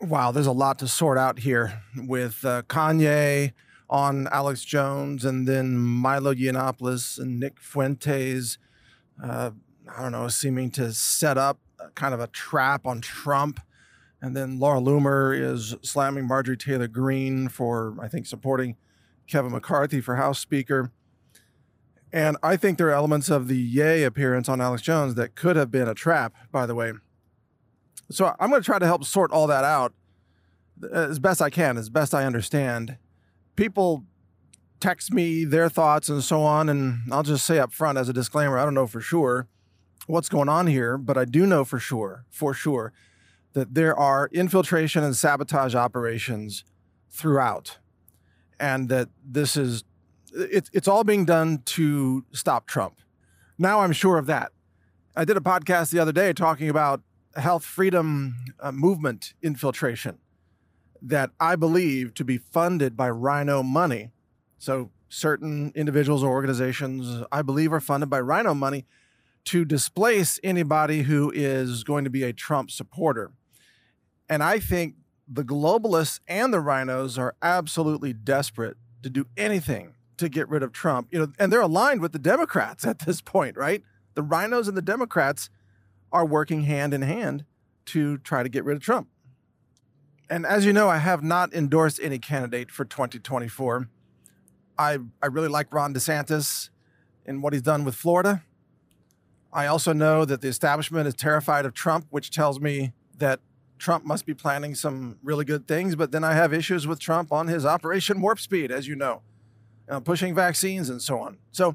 Wow, there's a lot to sort out here with Kanye on Alex Jones and then Milo Yiannopoulos and Nick Fuentes, uh, I don't know, seeming to set up kind of a trap on Trump. And then Laura Loomer is slamming Marjorie Taylor Greene for, I think, supporting Kevin McCarthy for House Speaker. And I think there are elements of the Ye appearance on Alex Jones that could have been a trap, by the way. So I'm going to try to help sort all that out as best I can, as best I understand. People text me their thoughts and so on, and I'll just say up front as a disclaimer, I don't know for sure what's going on here, but I do know for sure, that there are infiltration and sabotage operations throughout, and that this is, it's all being done to stop Trump. Now I'm sure of that. I did a podcast the other day talking about health freedom movement infiltration that I believe to be funded by Rhino money. So certain individuals or organizations I believe are funded by Rhino money to displace anybody who is going to be a Trump supporter. And I think the globalists and the rhinos are absolutely desperate to do anything to get rid of Trump. And they're aligned with the Democrats at this point, right? The rhinos and the Democrats are working hand in hand to try to get rid of Trump. And as you know, I have not endorsed any candidate for 2024. I really like Ron DeSantis and what he's done with Florida. I also know that the establishment is terrified of Trump, which tells me that Trump must be planning some really good things. But then I have issues with Trump on his Operation Warp Speed, as you know, pushing vaccines and so on. So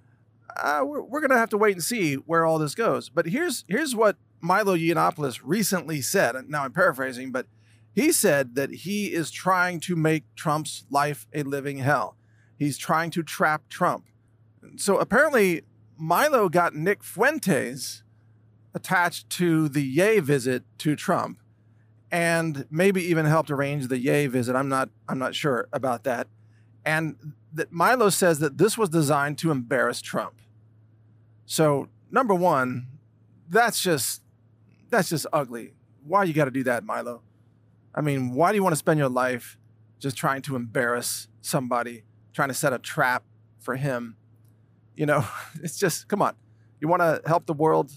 we're going to have to wait and see where all this goes. But here's what Milo Yiannopoulos recently said. And now I'm paraphrasing, but he said that he is trying to make Trump's life a living hell. He's trying to trap Trump. So apparently Milo got Nick Fuentes attached to the Ye visit to Trump and maybe even helped arrange the Ye visit. I'm not sure about that. And that Milo says that this was designed to embarrass Trump. So number one, that's just ugly. Why you got to do that, Milo? I mean, why do you want to spend your life just trying to embarrass somebody, trying to set a trap for him? It's just, come on. You want to help the world?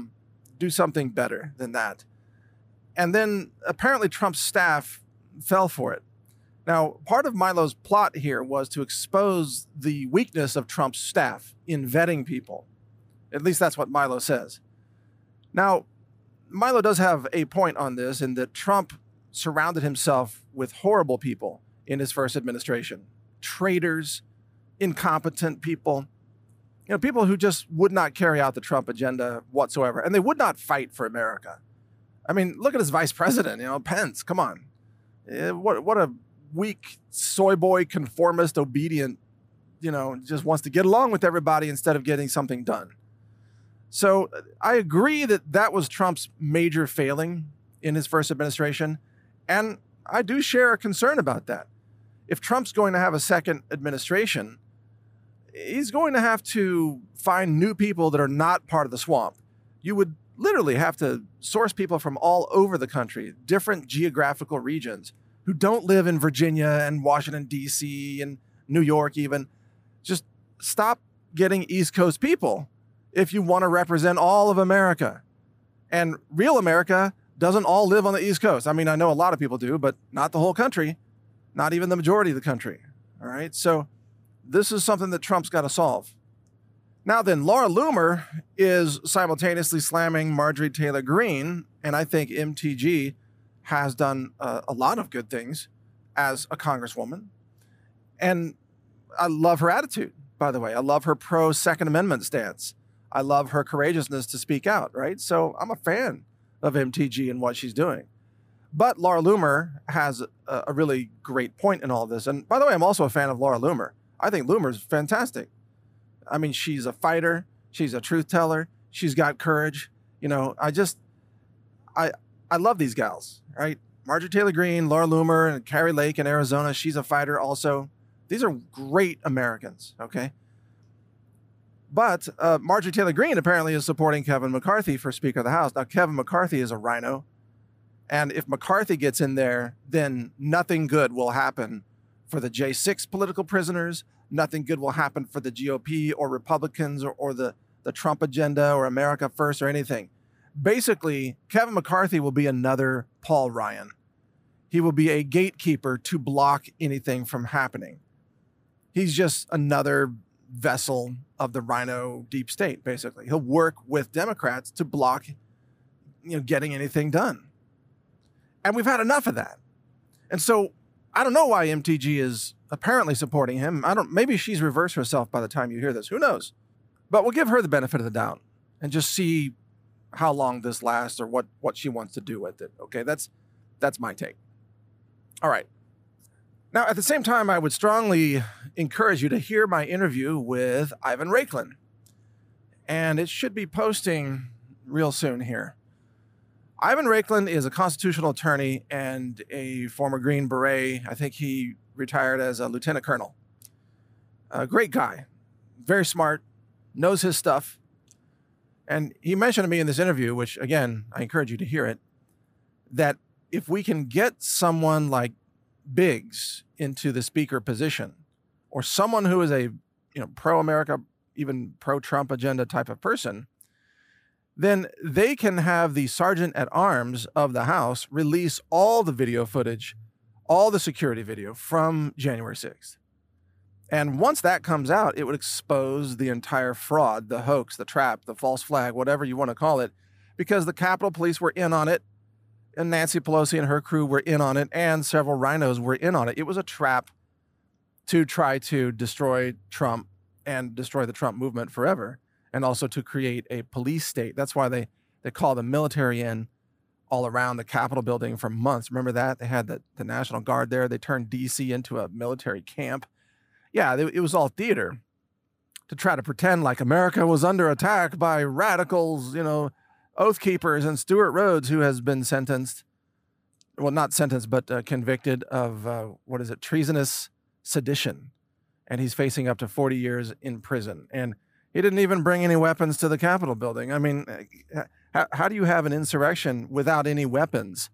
Do something better than that. And then apparently Trump's staff fell for it. Now, part of Milo's plot here was to expose the weakness of Trump's staff in vetting people. At least that's what Milo says. Now, Milo does have a point on this in that Trump surrounded himself with horrible people in his first administration. Traitors, incompetent people, people who just would not carry out the Trump agenda whatsoever. And they would not fight for America. I mean, look at his vice president, Pence, come on. What a weak soy boy, conformist, obedient, just wants to get along with everybody instead of getting something done. So I agree that was Trump's major failing in his first administration. And I do share a concern about that. If Trump's going to have a second administration, he's going to have to find new people that are not part of the swamp. You would literally have to source people from all over the country, different geographical regions, who don't live in Virginia and Washington, D.C. and New York even. Just stop getting East Coast people if you want to represent all of America. And real America doesn't all live on the East Coast. I mean, I know a lot of people do, but not the whole country, not even the majority of the country. All right. So this is something that Trump's got to solve. Now then, Laura Loomer is simultaneously slamming Marjorie Taylor Greene, and I think MTG has done a lot of good things as a congresswoman. And I love her attitude, by the way. I love her pro-Second Amendment stance. I love her courageousness to speak out, right? So I'm a fan of MTG and what she's doing. But Laura Loomer has a really great point in all of this. And by the way, I'm also a fan of Laura Loomer. I think Loomer's fantastic. I mean, she's a fighter. She's a truth teller. She's got courage. I love these gals, right? Marjorie Taylor Greene, Laura Loomer, and Carrie Lake in Arizona. She's a fighter also. These are great Americans, okay? But Marjorie Taylor Greene apparently is supporting Kevin McCarthy for Speaker of the House. Now, Kevin McCarthy is a rhino, And if McCarthy gets in there, then nothing good will happen for the J6 political prisoners. Nothing good will happen for the GOP or Republicans or the Trump agenda or America First or anything. Basically, Kevin McCarthy will be another Paul Ryan. He will be a gatekeeper to block anything from happening. He's just another vessel of the Rhino deep state, basically. He'll work with Democrats to block, getting anything done. And we've had enough of that. And so I don't know why MTG is apparently supporting him. Maybe she's reversed herself by the time you hear this. Who knows? But we'll give her the benefit of the doubt and just see how long this lasts or what she wants to do with it. Okay, that's my take. All right. Now, at the same time, I would strongly encourage you to hear my interview with Ivan Raiklin. And it should be posting real soon here. Ivan Raiklin is a constitutional attorney and a former Green Beret. I think he retired as a lieutenant colonel. A great guy, very smart, knows his stuff. And he mentioned to me in this interview, which, again, I encourage you to hear it, that if we can get someone like Biggs into the speaker position, or someone who is a pro-America, even pro-Trump agenda type of person, then they can have the sergeant at arms of the House release all the video footage, all the security video from January 6th. And once that comes out, it would expose the entire fraud, the hoax, the trap, the false flag, whatever you want to call it, because the Capitol Police were in on it, and Nancy Pelosi and her crew were in on it, and several rhinos were in on it. It was a trap to try to destroy Trump and destroy the Trump movement forever, and also to create a police state. That's why they call the military in all around the Capitol building for months. Remember that? They had the National Guard there. They turned D.C. into a military camp. Yeah, it was all theater to try to pretend like America was under attack by radicals, Oath Keepers, and Stuart Rhodes, who has been sentenced, well, not sentenced, but convicted of, treasonous sedition. And he's facing up to 40 years in prison. And he didn't even bring any weapons to the Capitol building. I mean, how do you have an insurrection without any weapons?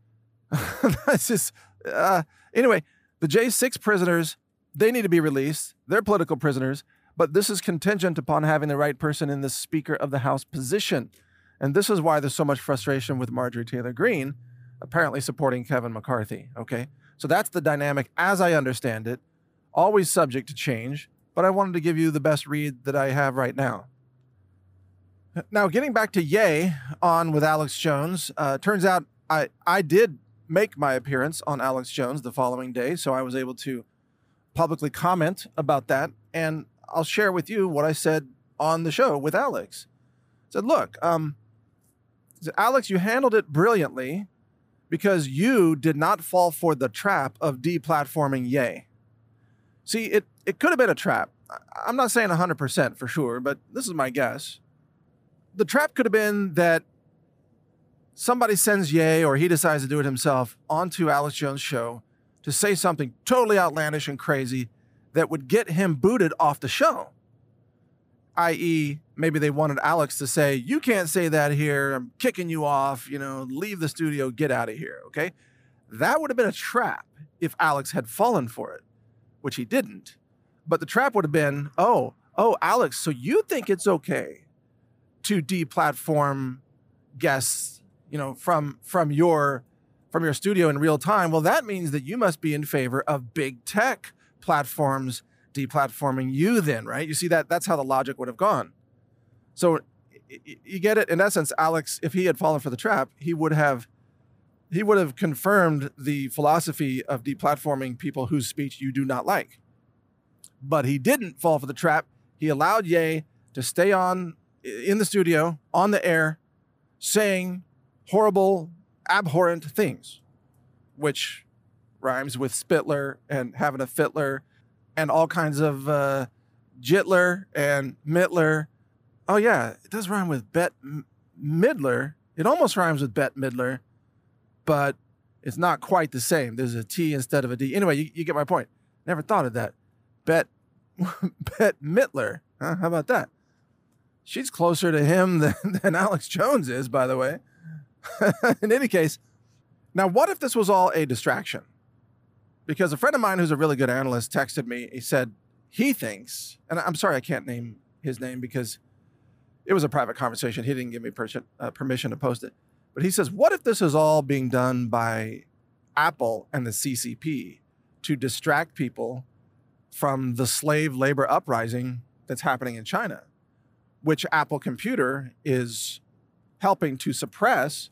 That's just, anyway, the J6 prisoners, they need to be released. They're political prisoners, but this is contingent upon having the right person in the Speaker of the House position. And this is why there's so much frustration with Marjorie Taylor Greene apparently supporting Kevin McCarthy, okay? So that's the dynamic as I understand it, always subject to change, but I wanted to give you the best read that I have right now. Now, getting back to Ye on with Alex Jones, turns out I did make my appearance on Alex Jones the following day, so I was able to publicly comment about that, and I'll share with you what I said on the show with Alex. I said, look, Alex, you handled it brilliantly because you did not fall for the trap of deplatforming Ye. See, it could have been a trap. I'm not saying 100% for sure, but this is my guess. The trap could have been that somebody sends Ye, or he decides to do it himself, onto Alex Jones' show to say something totally outlandish and crazy that would get him booted off the show. I.e., maybe they wanted Alex to say, you can't say that here, I'm kicking you off, leave the studio, get out of here, okay? That would have been a trap if Alex had fallen for it, which he didn't. But the trap would have been, oh, Alex, so you think it's okay to deplatform guests, from your studio in real time? Well, that means that you must be in favor of big tech platforms deplatforming you then, right? You see that's how the logic would have gone. So you get it? In essence, Alex, if he had fallen for the trap, he would have confirmed the philosophy of deplatforming people whose speech you do not like. But he didn't fall for the trap. He allowed Ye to stay on in the studio, on the air, saying horrible, abhorrent things, which rhymes with Spitler and having a Fitler and all kinds of Jitler and Mittler. Oh, yeah, it does rhyme with Bette Midler. It almost rhymes with Bette Midler, but it's not quite the same. There's a T instead of a D. Anyway, you get my point. Never thought of that. Bette Midler. Huh? How about that? She's closer to him than Alex Jones is, by the way. In any case, Now, what if this was all a distraction? Because a friend of mine who's a really good analyst texted me. He said he thinks, and I'm sorry I can't name his name because it was a private conversation. He didn't give me permission to post it. But he says, what if this is all being done by Apple and the CCP to distract people from the slave labor uprising that's happening in China, which Apple Computer is helping to suppress,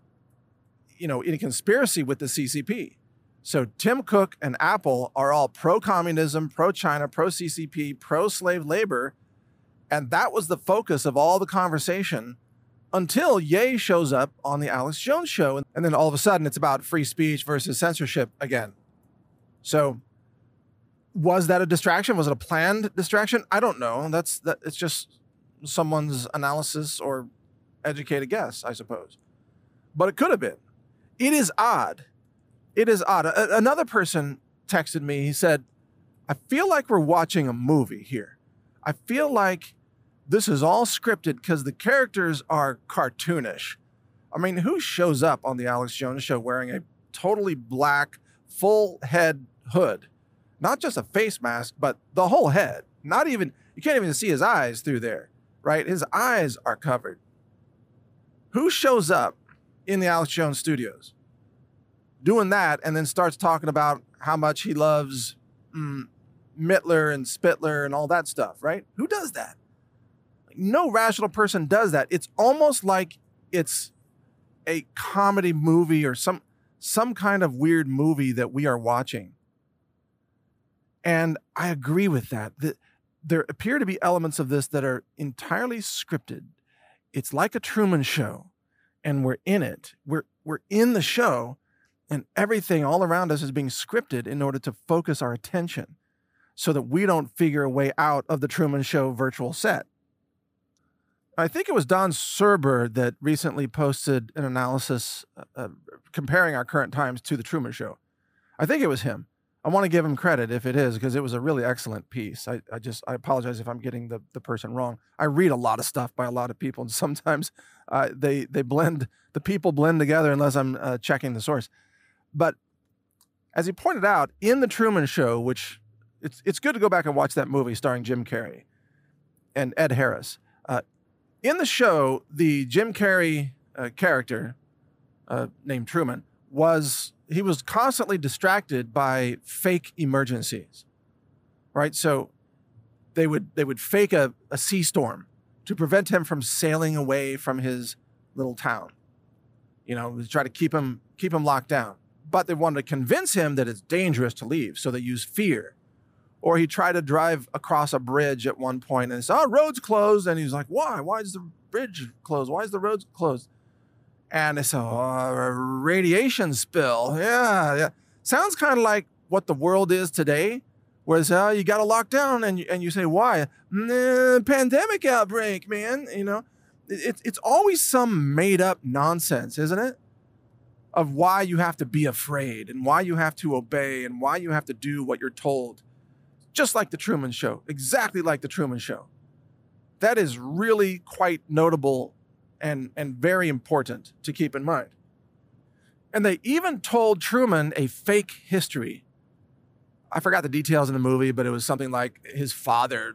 in a conspiracy with the CCP. So Tim Cook and Apple are all pro-communism, pro-China, pro-CCP, pro-slave labor. And that was the focus of all the conversation until Ye shows up on the Alex Jones show. And then all of a sudden it's about free speech versus censorship again. So was that a distraction? Was it a planned distraction? I don't know. It's just someone's analysis or educated guess, I suppose. But it could have been. It is odd. It is odd. Another person texted me. He said, I feel like we're watching a movie here. I feel like this is all scripted because the characters are cartoonish. I mean, who shows up on the Alex Jones show wearing a totally black, full head hood? Not just a face mask, but the whole head. You can't even see his eyes through there, right? His eyes are covered. Who shows up in the Alex Jones studios doing that and then starts talking about how much he loves Mittler and Spittler and all that stuff, right? Who does that? No rational person does that. It's almost like it's a comedy movie or some kind of weird movie that we are watching. And I agree with that. There appear to be elements of this that are entirely scripted. It's like a Truman Show, and we're in it. We're in the show, and everything all around us is being scripted in order to focus our attention so that we don't figure a way out of the Truman Show virtual set. I think it was Don Serber that recently posted an analysis comparing our current times to the Truman Show. I think it was him. I want to give him credit if it is, because it was a really excellent piece. I apologize if I'm getting the person wrong. I read a lot of stuff by a lot of people, and sometimes the people blend together unless I'm checking the source. But as he pointed out, in the Truman Show, which it's good to go back and watch that movie starring Jim Carrey and Ed Harris. In the show, the Jim Carrey character named Truman was constantly distracted by fake emergencies, right? So they would fake a sea storm to prevent him from sailing away from his little town. Try to keep him locked down. But they wanted to convince him that it's dangerous to leave, so they use fear. Or he tried to drive across a bridge at one point and said, road's closed. And he's like, why? Why is the bridge closed? Why is the road closed? And they said, a radiation spill. Yeah. Sounds kind of like what the world is today, where it's, you got to lock down. And you say, why? Pandemic outbreak, man. It's always some made up nonsense, isn't it? Of why you have to be afraid and why you have to obey and why you have to do what you're told. Just like the Truman Show, exactly like the Truman Show. That is really quite notable and very important to keep in mind. And they even told Truman a fake history. I forgot the details in the movie, but it was something like his father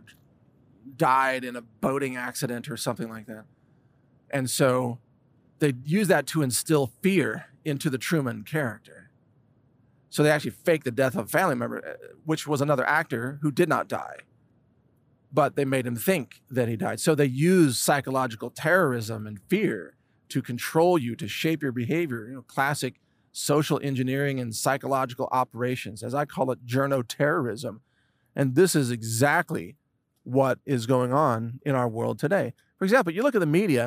died in a boating accident or something like that. And so they used that to instill fear into the Truman character. So they actually faked the death of a family member, which was another actor who did not die. But they made him think that he died. So they used psychological terrorism and fear to control you, to shape your behavior. Classic social engineering and psychological operations, as I call it, journo-terrorism. And this is exactly what is going on in our world today. For example, you look at the media.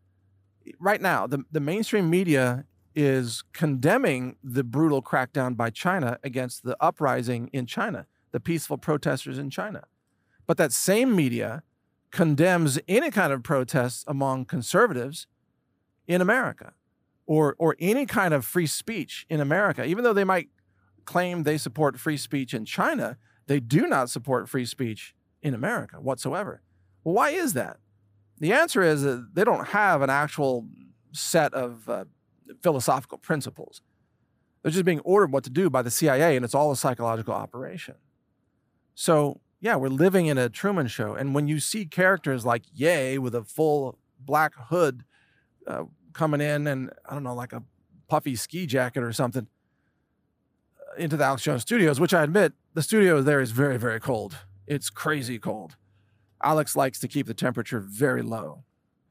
Right now, the mainstream media is condemning the brutal crackdown by China against the uprising in China, the peaceful protesters in China. But that same media condemns any kind of protests among conservatives in America or any kind of free speech in America. Even though they might claim they support free speech in China, they do not support free speech in America whatsoever. Well, why is that? The answer is that they don't have an actual set of philosophical principles. They're just being ordered what to do by the CIA, and it's all a psychological operation. So, yeah, we're living in a Truman Show. And when you see characters like Ye with a full black hood coming in and, I don't know, like a puffy ski jacket or something into the Alex Jones studios, which I admit, the studio there is very, very cold. It's crazy cold. Alex likes to keep the temperature very low,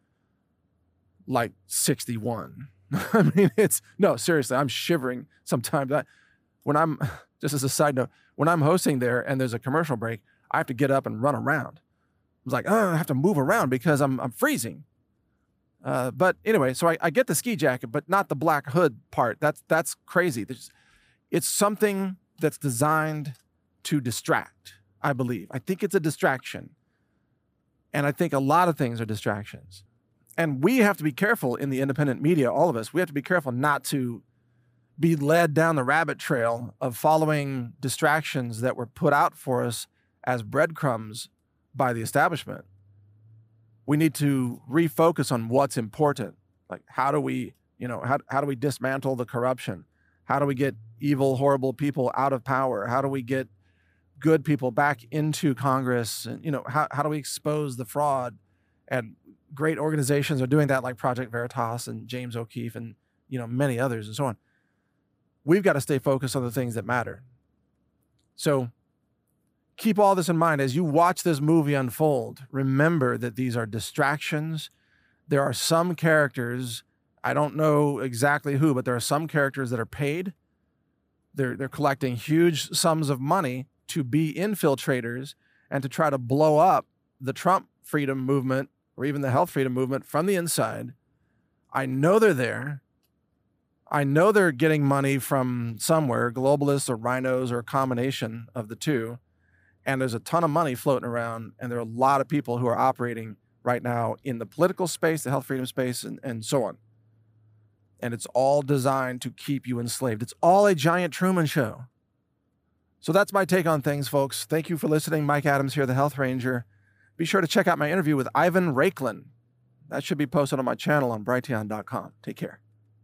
like 61. I mean, no, seriously, I'm shivering sometimes. Just as a side note, when I'm hosting there and there's a commercial break, I have to get up and run around. I was like, I have to move around because I'm freezing. But anyway, so I get the ski jacket, but not the black hood part. That's crazy. It's something that's designed to distract, I believe. I think it's a distraction. And I think a lot of things are distractions. And we have to be careful in the independent media, all of us. We have to be careful not to be led down the rabbit trail of following distractions that were put out for us as breadcrumbs by the establishment. We need to refocus on what's important. Like, how do we dismantle the corruption? How do we get evil, horrible people out of power? How do we get good people back into Congress? And, how do we expose the fraud? And great organizations are doing that, like Project Veritas and James O'Keefe and, many others and so on. We've got to stay focused on the things that matter. So keep all this in mind as you watch this movie unfold. Remember that these are distractions. There are some characters, I don't know exactly who, but there are some characters that are paid. They're collecting huge sums of money to be infiltrators and to try to blow up the Trump freedom movement or even the health freedom movement from the inside. I know they're there. I know they're getting money from somewhere, globalists or rhinos or a combination of the two. And there's a ton of money floating around, and there are a lot of people who are operating right now in the political space, the health freedom space, and so on. And it's all designed to keep you enslaved. It's all a giant Truman Show. So that's my take on things, folks. Thank you for listening. Mike Adams here, the Health Ranger. Be sure to check out my interview with Ivan Raiklin. That should be posted on my channel on Brighteon.com. Take care.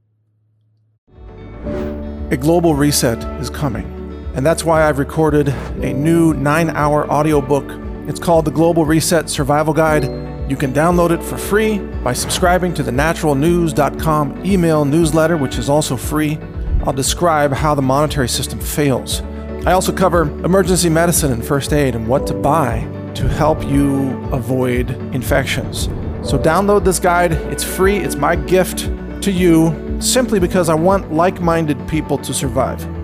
A global reset is coming, and that's why I've recorded a new 9-hour audiobook. It's called The Global Reset Survival Guide. You can download it for free by subscribing to the naturalnews.com email newsletter, which is also free. I'll describe how the monetary system fails. I also cover emergency medicine and first aid and what to buy to help you avoid infections. So download this guide. It's free. It's my gift to you simply because I want like-minded people to survive.